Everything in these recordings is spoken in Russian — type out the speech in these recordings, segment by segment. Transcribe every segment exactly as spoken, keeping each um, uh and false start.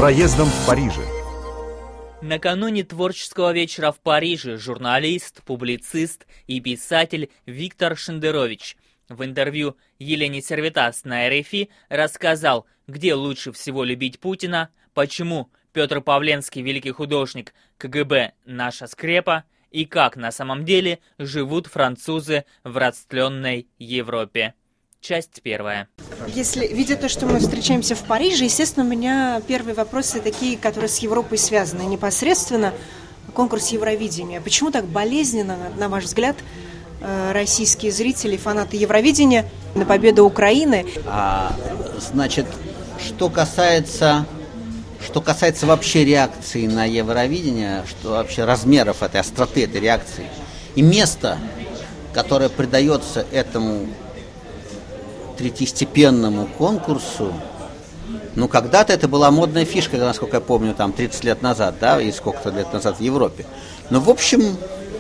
проездом в Париже. Накануне творческого вечера в Париже журналист, публицист и писатель Виктор Шендерович в интервью Елене Сервитас на эр эф и рассказал, где лучше всего любить Путина, почему Петр Павленский, великий художник, ка гэ бэ наша скрепа, и как на самом деле живут французы в растленной Европе. Часть первая. Если, видя то, что мы встречаемся в Париже, естественно, у меня первые вопросы такие, которые с Европой связаны. Непосредственно конкурс Евровидения. Почему так болезненно, на ваш взгляд, российские зрители, фанаты Евровидения на победу Украины? А, значит, что касается, что касается вообще реакции на Евровидение, что вообще размеров этой остроты, этой реакции, и места, которое придается этому третьестепенному конкурсу, ну, когда-то это была модная фишка, насколько я помню, там, тридцать лет назад, да, и сколько-то лет назад в Европе. Но, в общем,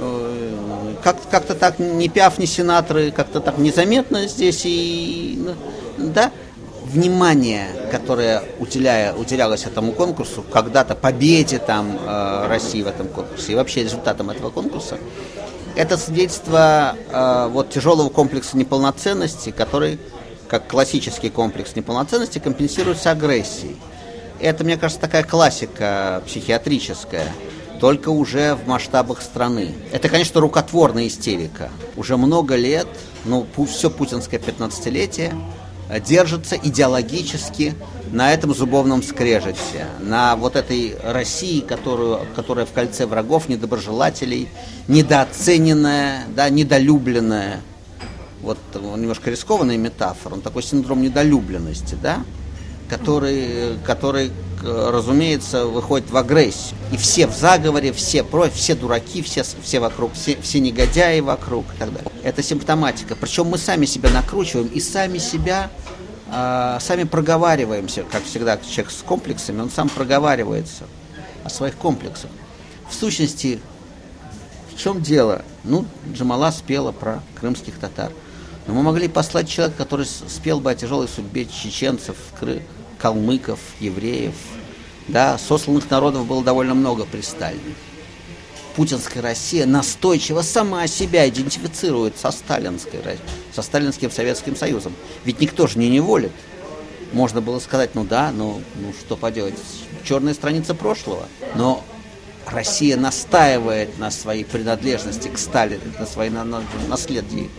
э, как- как-то так ни Пиаф, ни Синатры, как-то так незаметно здесь, и, да, внимание, которое уделяя, уделялось этому конкурсу, когда-то победе там, э, России в этом конкурсе, и вообще результатам этого конкурса, это свидетельство э, вот, тяжелого комплекса неполноценности, который, как классический комплекс неполноценности, компенсируется агрессией. Это, мне кажется, такая классика психиатрическая, только уже в масштабах страны. Это, конечно, рукотворная истерика. Уже много лет, ну, все путинское пятнадцатилетие держится идеологически на этом зубовном скрежете, на вот этой России, которую, которая в кольце врагов, недоброжелателей, недооцененная, да, недолюбленная. Вот немножко рискованная метафора, он такой синдром недолюбленности, да, который, который, разумеется, выходит в агрессию. И все в заговоре, все против, все дураки, все, все вокруг, все, все негодяи вокруг и так далее. Это симптоматика. Причем мы сами себя накручиваем и сами себя, э, сами проговариваемся, как всегда человек с комплексами, он сам проговаривается о своих комплексах. В сущности, в чем дело? Ну, Джамала спела про крымских татар. Но мы могли послать человека, который спел бы о тяжелой судьбе чеченцев, калмыков, евреев. Да, сосланных народов было довольно много при Сталине. Путинская Россия настойчиво сама себя идентифицирует со сталинской, со сталинским Советским Союзом. Ведь никто же не неволит. Можно было сказать, ну да, ну, ну что поделать, черная страница прошлого. Но Россия настаивает на своей принадлежности к Сталину, на своей на, на, наследии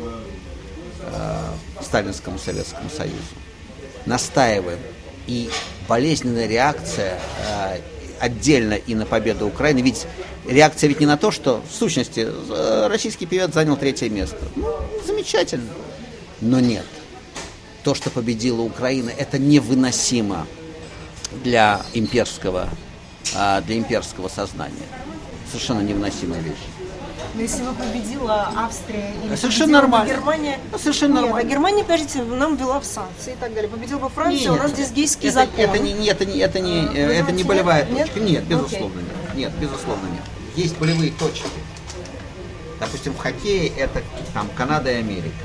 э, сталинскому Советскому Союзу. Настаиваем. И болезненная реакция э, отдельно и на победу Украины. Ведь реакция ведь не на то, что в сущности э, российский певец занял третье место. Ну, замечательно. Но нет. То, что победила Украина, это невыносимо для имперского для имперского сознания. Совершенно невыносимая вещь. Но если бы победила Австрия или совершенно нормально. Германия... Совершенно Нет, нормально. А Германия, подождите, нам ввела в санкции и так далее. Победила бы Франция, нет, у нас здесь гейский это, закон. Это не, это не, это не, а, это не болевая нет? точка. Нет, безусловно Окей. нет. Нет, безусловно нет. Есть болевые точки. Допустим, в хоккее это там Канада и Америка.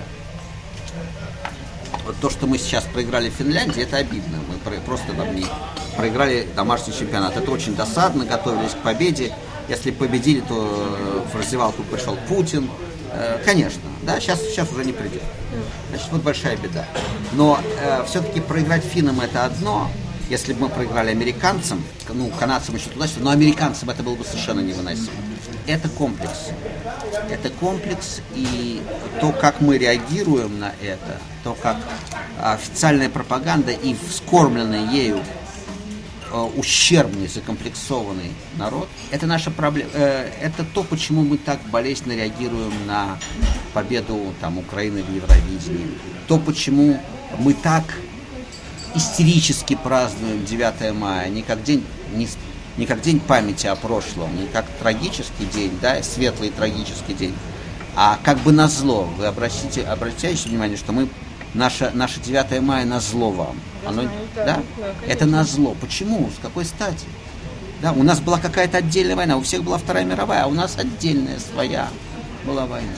Вот то, что мы сейчас проиграли в Финляндии, это обидно. Мы просто там не проиграли домашний чемпионат. Это очень досадно, готовились к победе. Если победили, то в раздевалку пришел Путин. Конечно, да, сейчас, сейчас уже не придет. Значит, вот большая беда. Но э, все-таки проиграть финнам это одно. Если бы мы проиграли американцам, ну, канадцам еще туда-сюда, но американцам это было бы совершенно невыносимо. Это комплекс. Это комплекс, и то, как мы реагируем на это, то, как официальная пропаганда и вскормленный ею ущербный, закомплексованный народ, это наша проблема. Это то, почему мы так болезненно реагируем на победу там, Украины в Евровидении. То, почему мы так истерически празднуем девятое мая, не как день, не, не как день памяти о прошлом, не как трагический день, да, светлый трагический день, а как бы назло. Вы обратите, обращаете внимание, что мы наше, наше девятое мая назло вам. Оно, знаю, да, да? Да, это назло. Почему? С какой стати? Да, у нас была какая-то отдельная война, у всех была Вторая мировая, а у нас отдельная своя была война.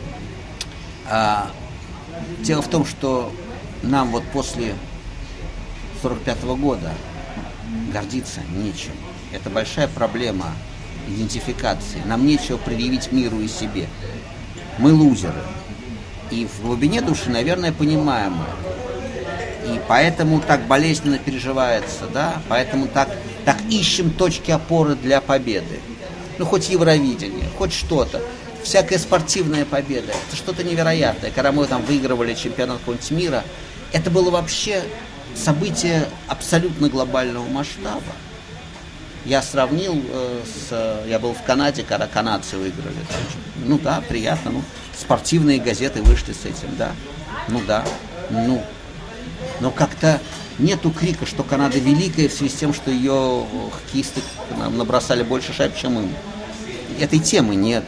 А, дело в том, что нам вот после сорок пятого года гордиться нечем. Это большая проблема идентификации. Нам нечего предъявить миру и себе. Мы лузеры. И в глубине души, наверное, понимаем это. И поэтому так болезненно переживается, да? Поэтому так, так ищем точки опоры для победы. Ну, хоть Евровидение, хоть что-то. Всякая спортивная победа. Это что-то невероятное. Когда мы там выигрывали чемпионат какого-нибудь мира, это было вообще событие абсолютно глобального масштаба. Я сравнил э, с... Я был в Канаде, когда канадцы выиграли. Ну да, приятно. Ну, спортивные газеты вышли с этим, да. Ну да. Ну, но как-то нету крика, что Канада великая в связи с тем, что ее хоккеисты нам набросали больше шайб, чем им. Этой темы нету.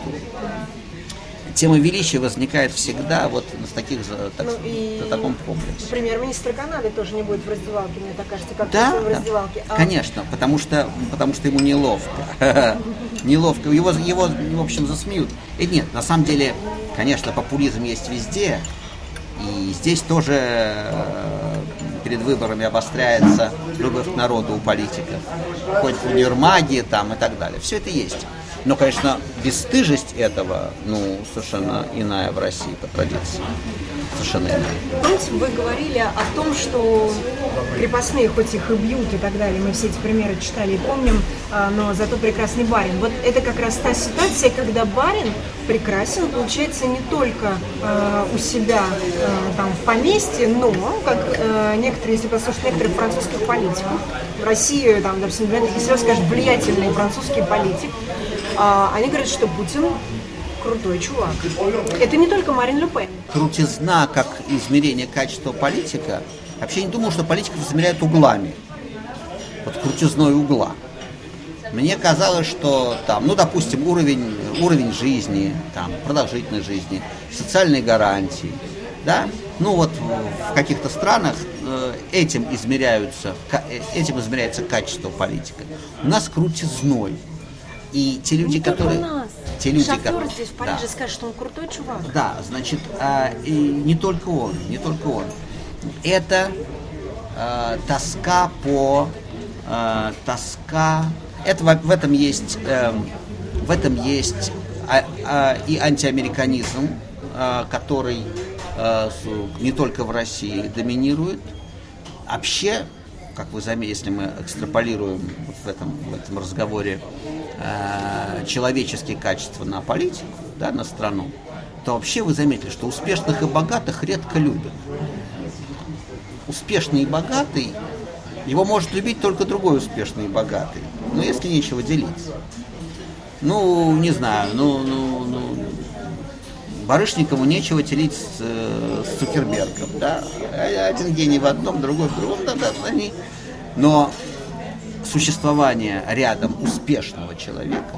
Тема величия возникает всегда вот в таких, так, ну, в таком комплексе. Премьер-министр Канады тоже не будет в раздевалке, мне так кажется, как да, в раздевалке. Да, а... конечно, потому что, потому что ему неловко. Неловко. Его, его, в общем, засмеют. И нет, на самом деле, конечно, популизм есть везде. И здесь тоже перед выборами обостряется любовь к народу у политиков. Хоть в универмаге там и так далее. Все это есть. Но, конечно, бесстыжесть этого, ну, совершенно иная в России по традиции. Совершенно иная. Помните, вы говорили о том, что крепостные, хоть их и бьют и так далее, мы все эти примеры читали и помним, но зато прекрасный барин. Вот это как раз та ситуация, когда барин прекрасен, получается, не только э, у себя э, там в поместье, но, как э, некоторые, если послушать некоторых французских политиков, в России, там, допустим, если скажешь, влиятельный французский политик, э, они говорят, что Путин крутой чувак. Это не только Марин Ле Пен. Крутизна как измерение качества политика. Вообще я не думал, что политиков измеряют углами. Вот крутизной угла. Мне казалось, что там, ну, допустим, уровень, уровень жизни, там, продолжительность жизни, социальные гарантии, да, ну вот в каких-то странах э, этим измеряются, этим измеряется качество политика. У нас крутизной. И те люди, не которые... У нас. Те люди, Шофер которые... здесь в Париже да. скажет, что он крутой чувак. Да, значит, э, и не только он, не только он. Это э, тоска по... Э, тоска... Это, в этом есть, э, в этом есть а, а, и антиамериканизм, а, который а, не только в России доминирует. Вообще, как вы заметили, если мы экстраполируем вот в, этом, в этом разговоре а, человеческие качества на политику, да, на страну, то вообще вы заметили, что успешных и богатых редко любят. Успешный и богатый, его может любить только другой успешный и богатый. Ну, если нечего делить. Ну, не знаю, ну, ну, ну Барышникову нечего делить с, с Цукербергом, да. Один гений в одном, другой в другом, да, да, они. Но существование рядом успешного человека,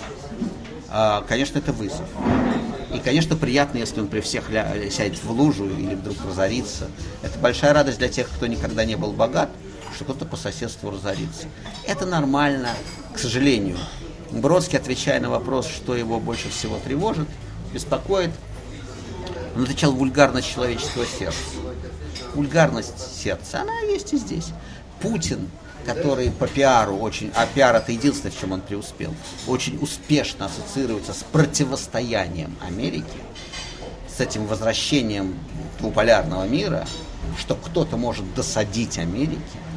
конечно, это вызов. И, конечно, приятно, если он при всех ля- сядет в лужу или вдруг разорится. Это большая радость для тех, кто никогда не был богат, что кто-то по соседству разорится. Это нормально, к сожалению. Бродский, отвечая на вопрос, что его больше всего тревожит, беспокоит, он отвечал: вульгарность человеческого сердца. Вульгарность сердца, она есть и здесь. Путин, который по пиару очень, а пиар это единственное, в чем он преуспел, очень успешно ассоциируется с противостоянием Америки, с этим возвращением двуполярного мира, что кто-то может досадить Америке,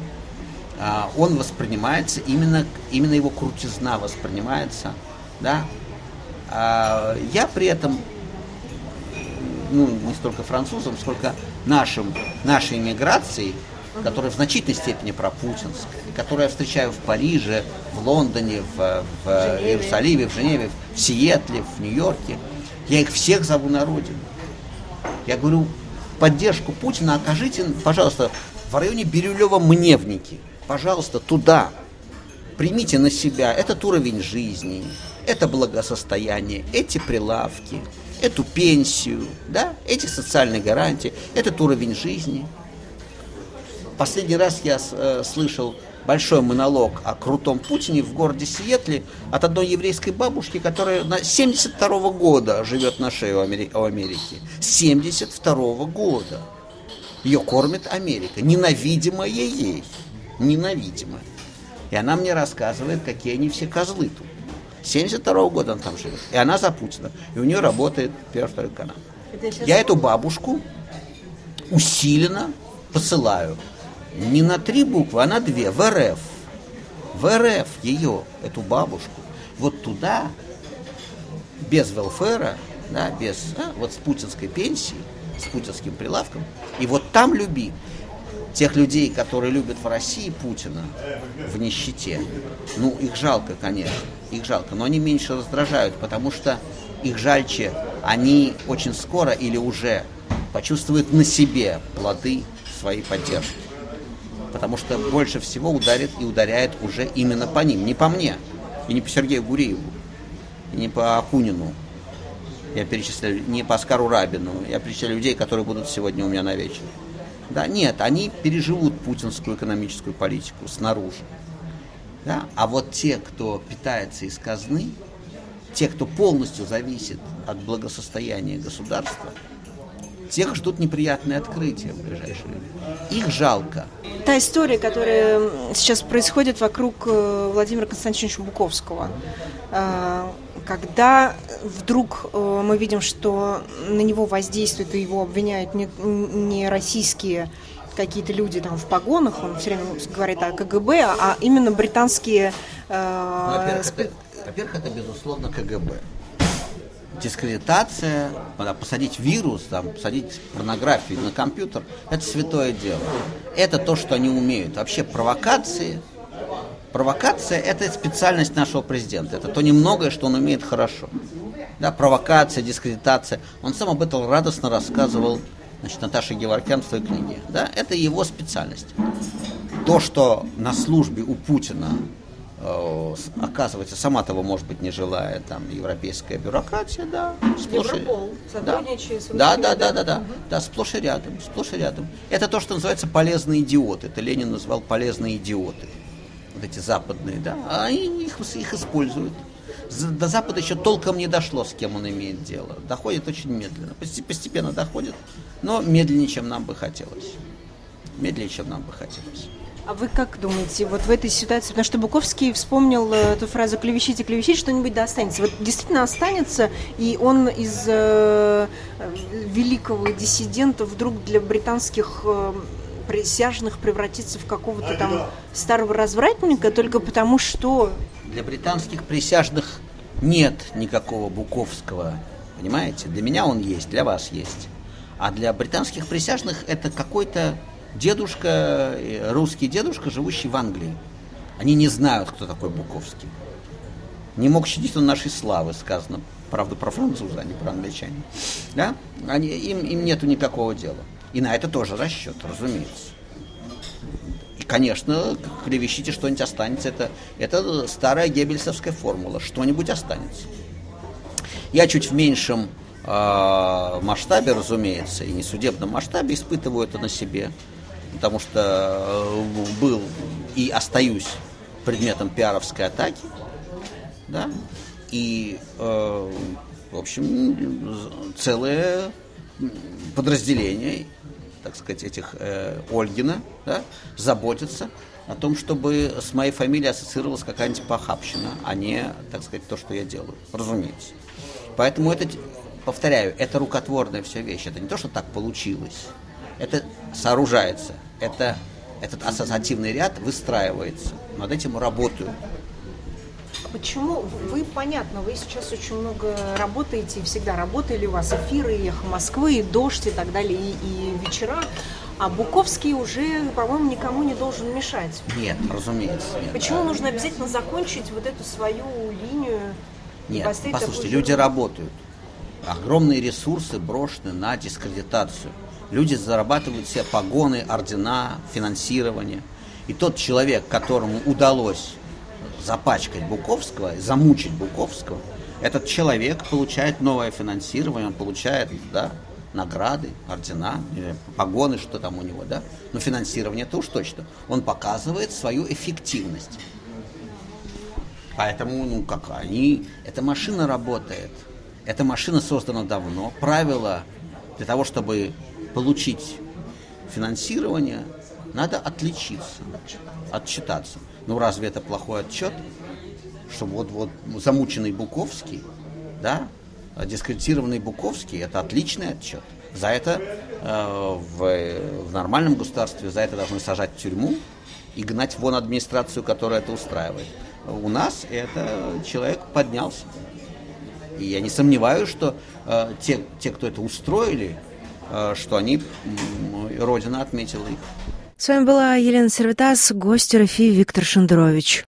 он воспринимается, именно, именно его крутизна воспринимается, да. Я при этом, ну, не столько французам, сколько нашим, нашей эмиграцией, которая в значительной степени пропутинская, которую я встречаю в Париже, в Лондоне, в, в Иерусалиме, в Женеве, в Сиэтле, в Нью-Йорке, я их всех зову на родину. Я говорю: поддержку Путина окажите, пожалуйста, в районе Бирюлева-Мневники. Пожалуйста, туда. Примите на себя этот уровень жизни, это благосостояние, эти прилавки, эту пенсию, да, эти социальные гарантии, этот уровень жизни. Последний раз я э, слышал большой монолог о крутом Путине в городе Сиэтле от одной еврейской бабушки, которая на семьдесят второго года живет на шее у Америки. семьдесят второго года. Ее кормит Америка, ненавидимая ей. Ненавидимая. И она мне рассказывает, какие они все козлы тут. семьдесят второго года она там живет. И она за Путина. И у нее работает первый, второй канал. Я эту бабушку усиленно посылаю не на три буквы, а на две. В эр эф. В эр эф ее, эту бабушку. Вот туда, без велфера, да, без, а, вот с путинской пенсией, с путинским прилавком. И вот там люби тех людей, которые любят в России Путина в нищете. Ну, их жалко, конечно, их жалко, но они меньше раздражают, потому что их жальче, они очень скоро или уже почувствуют на себе плоды своей поддержки. Потому что больше всего ударит и ударяет уже именно по ним, не по мне, и не по Сергею Гурееву, и не по Акунину. Я перечисляю, не по Оскару Рабину, я перечисляю людей, которые будут сегодня у меня на вечер. Да, нет, они переживут путинскую экономическую политику снаружи. Да? А вот те, кто питается из казны, те, кто полностью зависит от благосостояния государства, тех ждут неприятные открытия в ближайшее время. Их жалко. Та история, которая сейчас происходит вокруг Владимира Константиновича Буковского, когда вдруг мы видим, что на него воздействуют и его обвиняют не, не российские какие-то люди там в погонах, он все время говорит о ка гэ бэ, а именно британские... Ну, во-первых, это, во-первых, это, безусловно, ка гэ бэ. Дискредитация, посадить вирус, там, посадить порнографию на компьютер, это святое дело. Это то, что они умеют. Вообще провокации, провокация – это специальность нашего президента. Это то немногое, что он умеет хорошо. Да, провокация, дискредитация. Он сам об этом радостно рассказывал, значит, Наташе Геворкян в своей книге. Да, это его специальность. То, что на службе у Путина оказывается, сама того, может быть, не желая, там, европейская бюрократия, да, сплошь и рядом. Да. Да, да, да, да, да, да, сплошь и рядом, сплошь и рядом. Это то, что называется полезные идиоты. Это Ленин назвал полезные идиоты. Вот эти западные, да, а они их, их используют. До Запада еще толком не дошло, с кем он имеет дело. Доходит очень медленно, постепенно доходит, но медленнее, чем нам бы хотелось. Медленнее, чем нам бы хотелось. А вы как думаете, вот в этой ситуации, потому что Буковский вспомнил эту фразу «клевещите, клевещите, что-нибудь да останется». Вот действительно останется, и он из э, великого диссидента вдруг для британских э, присяжных превратится в какого-то там старого развратника только потому, что... Для британских присяжных нет никакого Буковского, понимаете? Для меня он есть, для вас есть. А для британских присяжных это какой-то дедушка, русский дедушка, живущий в Англии. Они не знают, кто такой Буковский. Не мог щадить он нашей славы, сказано, правда, про француза, а не про англичане. Да? Они, им, им нету никакого дела. И на это тоже расчет, разумеется. И, конечно, клевещите, что-нибудь останется. Это, это старая геббельсовская формула. Что-нибудь останется. Я чуть в меньшем э, масштабе, разумеется, и не судебном масштабе испытываю это на себе. Потому что был и остаюсь предметом пиаровской атаки, да, и, э, в общем, целое подразделение, так сказать, этих э, Ольгина, да, заботится о том, чтобы с моей фамилией ассоциировалась какая-нибудь похабщина, а не, так сказать, то, что я делаю, разумеется. Поэтому это, повторяю, это рукотворная вся вещь, это не то, что так получилось. Это сооружается, это, этот ассоциативный ряд выстраивается, над этим работаю. Почему? Вы, понятно, вы сейчас очень много работаете, всегда работали, у вас эфиры, и «Эхо Москвы», и «Дождь», и так далее, и, и вечера, а Буковский уже, по-моему, никому не должен мешать. Нет, разумеется. Нет, Почему да. нужно обязательно закончить вот эту свою линию? Нет, послушайте, люди работают. Огромные ресурсы брошены на дискредитацию. Люди зарабатывают себе погоны, ордена, финансирование. И тот человек, которому удалось запачкать Буковского, замучить Буковского, этот человек получает новое финансирование, он получает, да, награды, ордена, погоны, что там у него, да. Но финансирование-то уж точно. Он показывает свою эффективность. Поэтому, ну, как они... Эта машина работает. Эта машина создана давно. Правила для того, чтобы получить финансирование, надо отличиться, отчитаться. Ну разве это плохой отчет? Что вот, вот замученный Буковский, да, дискредитированный Буковский, это отличный отчет. За это э, в, в нормальном государстве за это должны сажать в тюрьму и гнать вон администрацию, которая это устраивает. У нас это человек поднялся. И я не сомневаюсь, что э, те, те, кто это устроили, э, что они, э, Родина отметила их. С вами была Елена Сервитас, гость эр эф и Виктор Шендерович.